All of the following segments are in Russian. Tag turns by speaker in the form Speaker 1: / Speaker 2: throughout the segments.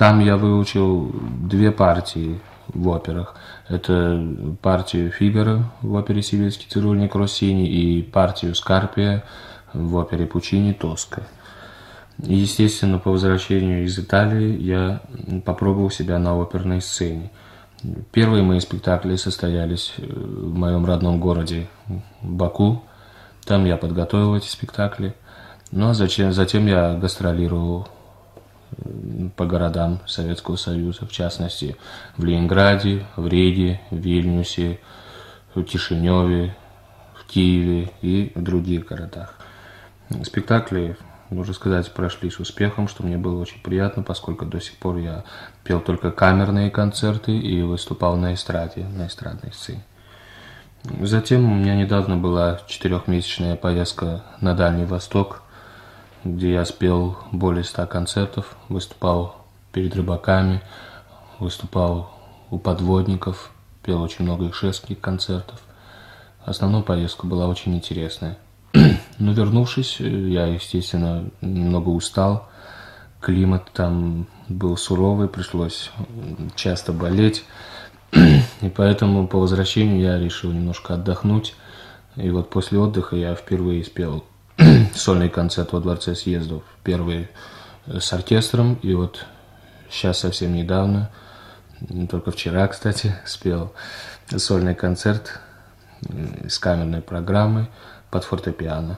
Speaker 1: Там я выучил две партии в операх. Это партию Фигаро в опере «Сибирский цирюльник» Россини и партию Скарпия в опере Пучини «Тоска». И, естественно, по возвращению из Италии я попробовал себя на оперной сцене. Первые мои спектакли состоялись в моем родном городе Баку. Там я подготовил эти спектакли. Ну а затем я гастролировал по городам Советского Союза, в частности, в Ленинграде, в Риге, в Вильнюсе, в Кишиневе, в Киеве и в других городах. Спектакли, можно сказать, прошли с успехом, что мне было очень приятно, поскольку до сих пор я пел только камерные концерты и выступал на эстраде, на эстрадной сцене. Затем у меня недавно была 4-месячная поездка на Дальний Восток, где я спел более 100 концертов, выступал перед рыбаками, выступал у подводников, пел очень много ишетских концертов. Основная поездка была очень интересная. Но вернувшись, я, естественно, немного устал. Климат там был суровый, пришлось часто болеть. И поэтому по возвращению я решил немножко отдохнуть. И вот после отдыха я впервые спел сольный концерт во Дворце съездов. Первый с оркестром. И вот сейчас совсем недавно, только вчера, кстати, спел сольный концерт с камерной программой под фортепиано.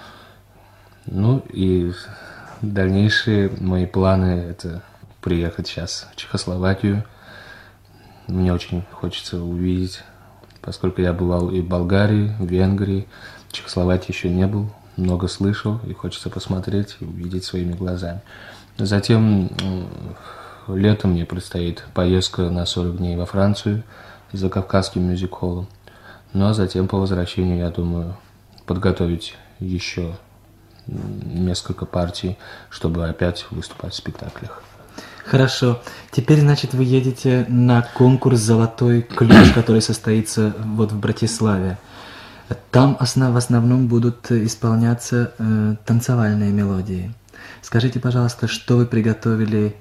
Speaker 1: Ну и дальнейшие мои планы — это приехать сейчас в Чехословакию. Мне очень хочется увидеть, поскольку я бывал и в Болгарии, в Венгрии, в Чехословакии еще не был, много слышал, и хочется посмотреть и увидеть своими глазами. Затем летом мне предстоит поездка на 40 дней во Францию за Кавказским мюзик-холлом. Ну а затем по возвращению, я думаю, подготовить еще несколько партий, чтобы опять выступать в спектаклях.
Speaker 2: Хорошо. Теперь, значит, вы едете на конкурс «Золотой ключ», который состоится вот в Братиславе. Там в основном будут исполняться танцевальные мелодии. Скажите, пожалуйста, что вы приготовили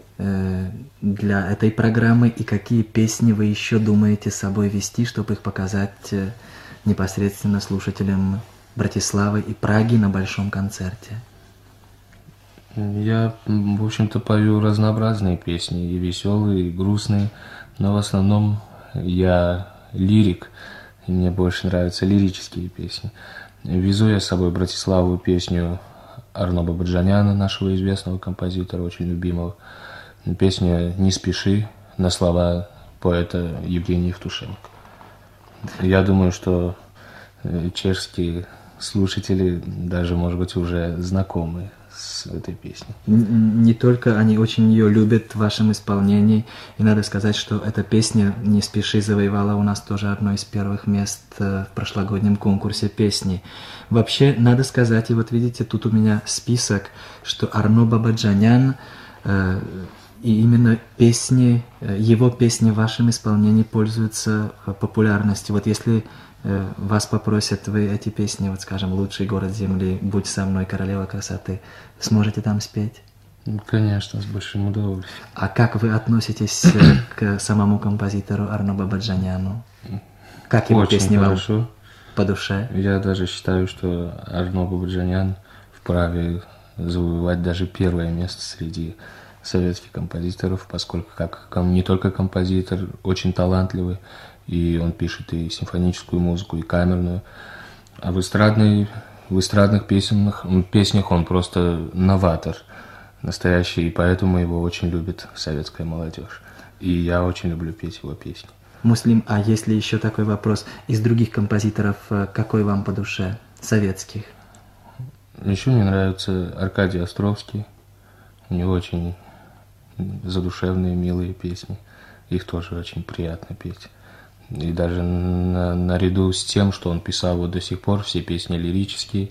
Speaker 2: для этой программы и какие песни вы еще думаете с собой вести, чтобы их показать непосредственно слушателям Братиславы и Праги на большом концерте?
Speaker 1: Я, в общем-то, пою разнообразные песни, и веселые, и грустные, но в основном я лирик, и мне больше нравятся лирические песни. Везу я с собой в Братиславу песню Арно Бабаджаняна, нашего известного композитора, очень любимого. Песня «Не спеши» на слова поэта Евгения Евтушенко. Я думаю, что чешские слушатели даже, может быть, уже знакомы с этой песней.
Speaker 2: Не только они очень ее любят в вашем исполнении, и надо сказать, что эта песня «Не спеши» завоевала у нас тоже одно из первых мест в прошлогоднем конкурсе песни. Вообще, надо сказать, и вот видите, тут у меня список, что Арно Бабаджанян и именно песни, его песни в вашем исполнении пользуются популярностью. Вот если вас попросят, вы эти песни, вот скажем, «Лучший город земли», «Будь со мной, королева красоты», сможете там спеть?
Speaker 1: Конечно, с большим удовольствием.
Speaker 2: А как вы относитесь к самому композитору Арно Бабаджаняну? Как его
Speaker 1: Очень
Speaker 2: песни
Speaker 1: хорошо.
Speaker 2: вам по душе?
Speaker 1: Я даже считаю, что Арно Бабаджанян вправе завоевать даже первое место среди советских композиторов, поскольку как не только композитор, очень талантливый, и он пишет и симфоническую музыку, и камерную. А в эстрадных песнях он просто новатор настоящий, и поэтому его очень любит советская молодежь. И я очень люблю петь его песни.
Speaker 2: Муслим, а если еще такой вопрос, из других композиторов какой вам по душе, советских?
Speaker 1: Еще мне нравится Аркадий Островский. У него очень задушевные, милые песни. Их тоже очень приятно петь. И даже наряду с тем, что он писал вот до сих пор, все песни лирические,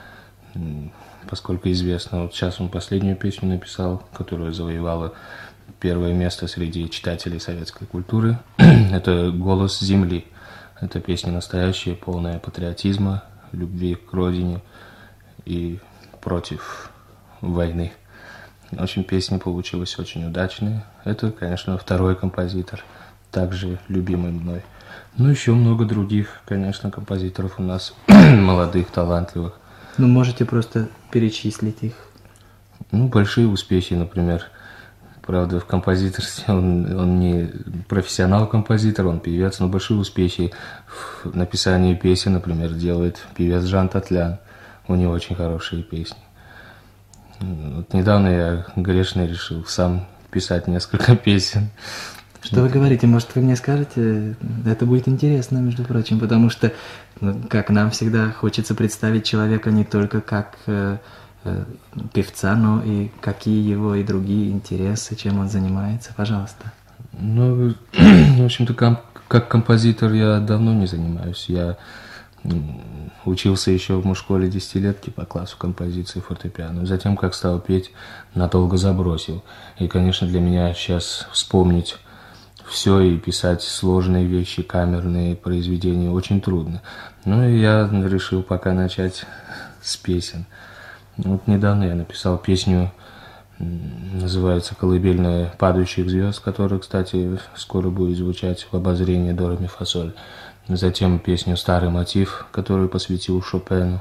Speaker 1: поскольку известно, вот сейчас он последнюю песню написал, которая завоевала первое место среди читателей советской культуры. Это «Голос земли». Это песня настоящая, полная патриотизма, любви к родине и против войны. В общем, песня получилась очень удачной. Это, конечно, второй композитор, также любимый мной. Ну, еще много других, конечно, композиторов у нас, молодых, талантливых.
Speaker 2: Ну, можете просто перечислить их.
Speaker 1: Ну, большие успехи, например. Правда, в композиторстве он не профессионал-композитор, он певец, но большие успехи в написании песен, например, делает певец Жан Татлян. У него очень хорошие песни. Вот недавно я грешно решил сам писать несколько песен.
Speaker 2: Что вы говорите? Может, вы мне скажете? Это будет интересно, между прочим, потому что, как нам всегда хочется представить человека не только как певца, но и какие его и другие интересы, чем он занимается. Пожалуйста.
Speaker 1: Ну, в общем-то, как композитор я давно не занимаюсь. Я учился еще в школе 10-летки по классу композиции фортепиано. Затем, как стал петь, надолго забросил. И, конечно, для меня сейчас вспомнить все и писать сложные вещи, камерные произведения очень трудно. Ну и я решил пока начать с песен. Вот недавно я написал песню, называется «Колыбельная падающих звезд», которая, кстати, скоро будет звучать в обозрении до ре ми фа соль. Затем песню «Старый мотив», которую посвятил Шопену.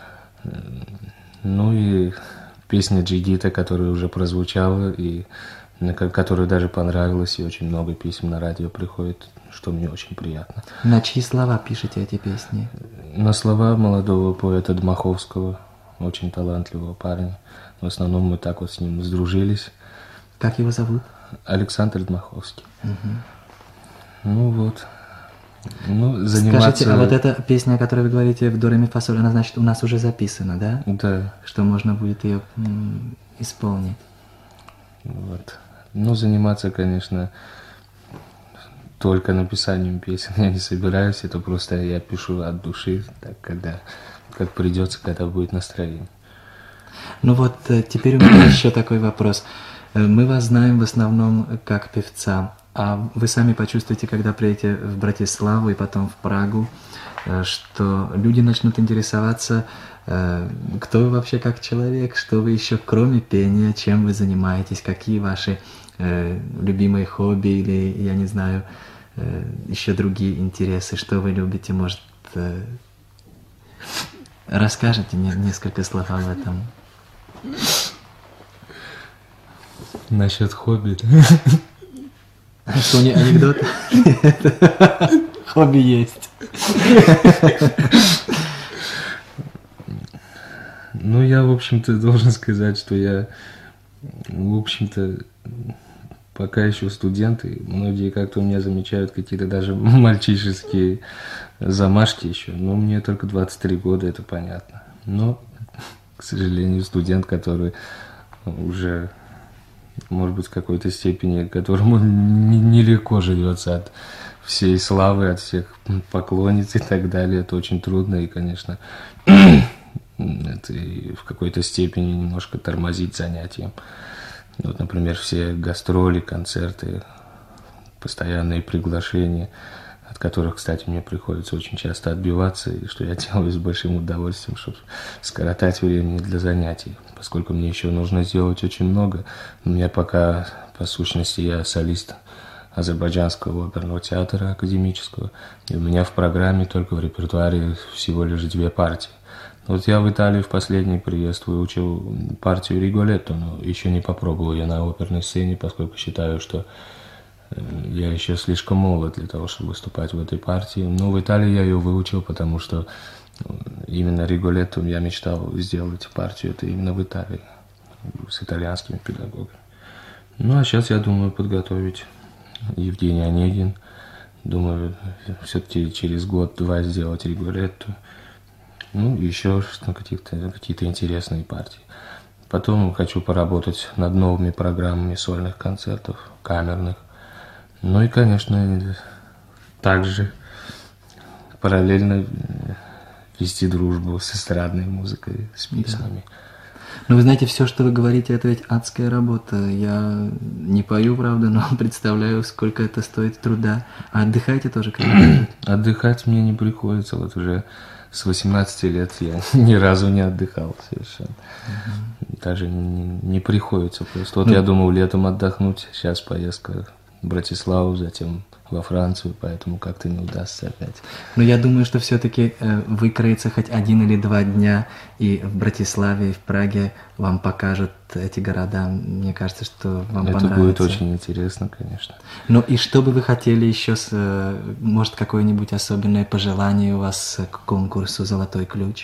Speaker 1: Ну и песня Джигита, которая уже прозвучала и которая даже понравилась, и очень много писем на радио приходит, что мне очень приятно.
Speaker 2: На чьи слова пишете эти песни?
Speaker 1: На слова молодого поэта Дмаховского, очень талантливого парня. В основном мы так вот с ним сдружились.
Speaker 2: Как его зовут?
Speaker 1: Александр Дмаховский.
Speaker 2: Угу.
Speaker 1: Ну вот. Ну, заниматься...
Speaker 2: Скажите, а вот эта песня, о которой вы говорите в до ре ми фа соль, она, значит, у нас уже записана, да?
Speaker 1: Да.
Speaker 2: Что можно будет ее исполнить?
Speaker 1: Вот. Ну, заниматься, конечно, только написанием песен я не собираюсь. Это просто я пишу от души, так, как придется, когда будет настроение.
Speaker 2: Ну вот, теперь у меня еще такой вопрос. Мы вас знаем в основном как певца, а вы сами почувствуете, когда приедете в Братиславу и потом в Прагу, что люди начнут интересоваться, кто вы вообще как человек, что вы еще кроме пения, чем вы занимаетесь, какие ваши любимые хобби или, я не знаю, еще другие интересы, что вы любите, может, расскажете мне несколько слов об этом?
Speaker 1: Насчет хобби.
Speaker 2: Что, не анекдот? Хобби есть.
Speaker 1: Ну, я, в общем-то, должен сказать, что я, в общем-то, пока еще студент, и многие как-то у меня замечают какие-то даже мальчишеские замашки еще. Но мне только 23 года, это понятно. Но, к сожалению, студент, который уже, может быть, в какой-то степени, которому нелегко живется от всей славы, от всех поклонниц и так далее. Это очень трудно, и, конечно, это в какой-то степени немножко тормозит занятием. Вот, например, все гастроли, концерты, постоянные приглашения, от которых, кстати, мне приходится очень часто отбиваться, и что я делаю с большим удовольствием, чтобы скоротать времени для занятий, поскольку мне еще нужно сделать очень много. У меня пока, по сущности, я солист Азербайджанского оперного театра академического, и у меня в программе только в репертуаре всего лишь 2 партии. Вот я в Италии в последний приезд выучил партию Риголетто, но еще не попробовал ее на оперной сцене, поскольку считаю, что я еще слишком молод для того, чтобы выступать в этой партии. Но в Италии я ее выучил, потому что именно Риголетто я мечтал сделать партию, это именно в Италии, с итальянскими педагогами. Ну, а сейчас я думаю подготовить Евгений Онегин. Думаю, все-таки через год-два сделать Риголетто. Ну, еще какие-то интересные партии. Потом хочу поработать над новыми программами сольных концертов, камерных. Ну и, конечно, также параллельно вести дружбу с эстрадной музыкой, с песнями.
Speaker 2: Ну, вы знаете, все, что вы говорите, это ведь адская работа. Я не пою, правда, но представляю, сколько это стоит труда. А отдыхаете тоже когда-нибудь?
Speaker 1: Отдыхать мне не приходится. Вот уже с 18 лет я ни разу не отдыхал совершенно. Даже не приходится просто. Вот я думал летом отдохнуть, сейчас поездка в Братиславу, затем во Францию, поэтому как-то не удастся опять.
Speaker 2: Но я думаю, что все-таки выкроется хоть 1 или 2 дня, и в Братиславе, и в Праге вам покажут эти города. Мне кажется, что вам понравится.
Speaker 1: Это будет очень интересно, конечно.
Speaker 2: Ну и что бы вы хотели еще, может, какое-нибудь особенное пожелание у вас к конкурсу «Золотой ключ»?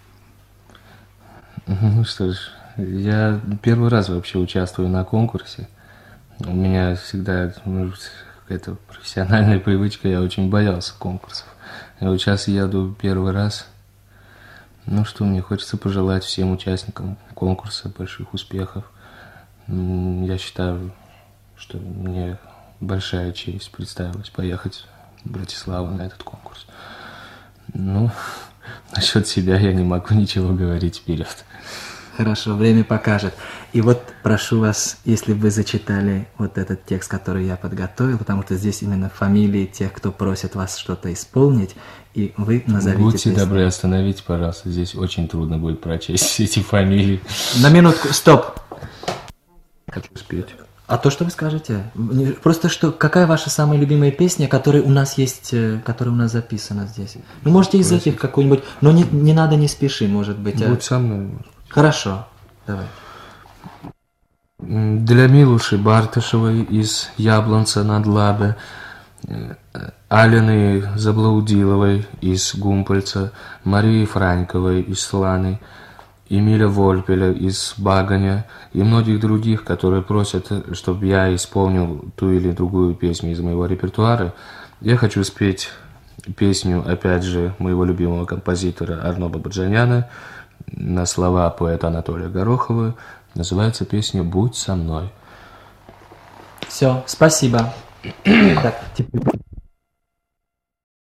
Speaker 1: Ну что ж, я первый раз вообще участвую на конкурсе. У меня всегда какая-то профессиональная привычка, я очень боялся конкурсов. Я вот сейчас еду первый раз. Ну что, мне хочется пожелать всем участникам конкурса больших успехов. Я считаю, что мне большая честь представилась поехать в Братиславу на этот конкурс. Ну, насчет себя я не могу ничего говорить вперед.
Speaker 2: Хорошо, время покажет. И вот прошу вас, если бы вы зачитали вот этот текст, который я подготовил, потому что здесь именно фамилии тех, кто просит вас что-то исполнить, и вы назовите
Speaker 1: Будьте
Speaker 2: песню.
Speaker 1: добры, остановите, пожалуйста. Здесь очень трудно будет прочесть все эти фамилии.
Speaker 2: На минутку, стоп!
Speaker 1: Хочу спеть.
Speaker 2: А то, что вы скажете? Просто что, какая ваша самая любимая песня, которая у нас есть, которая у нас записана здесь? Ну, можете из этих какую-нибудь, но не надо, не спеши, может быть.
Speaker 1: Будь со мной.
Speaker 2: Хорошо, давай.
Speaker 1: Для Милуши Бартышевой из Яблонца над Лабе, Алены Заблаудиловой из Гумпольца, Марии Франьковой из Сланы, Эмиля Вольпеля из Баганя и многих других, которые просят, чтобы я исполнил ту или другую песню из моего репертуара. Я хочу спеть песню, опять же, моего любимого композитора Арно Бабаджаняна на слова поэта Анатолия Горохова. Называется песня «Будь со мной».
Speaker 2: Все, спасибо. Так, теперь...